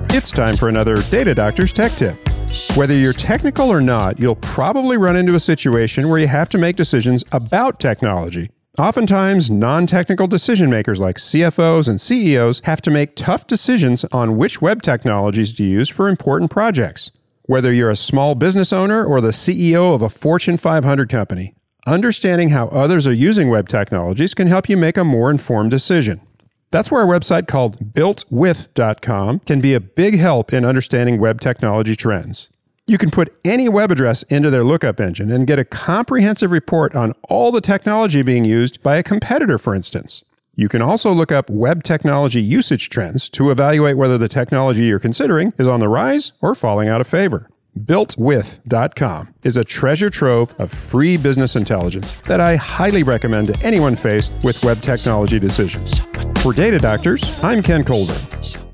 It's time for another Data Doctor's Tech Tip. Whether you're technical or not, you'll probably run into a situation where you have to make decisions about technology. Oftentimes, non-technical decision makers like CFOs and CEOs have to make tough decisions on which web technologies to use for important projects. Whether you're a small business owner or the CEO of a Fortune 500 company, understanding how others are using web technologies can help you make a more informed decision. That's where a website called builtwith.com can be a big help in understanding web technology trends. You can put any web address into their lookup engine and get a comprehensive report on all the technology being used by a competitor, for instance. You can also look up web technology usage trends to evaluate whether the technology you're considering is on the rise or falling out of favor. Builtwith.com is a treasure trove of free business intelligence that I highly recommend to anyone faced with web technology decisions. For Data Doctors, I'm Ken Colburn.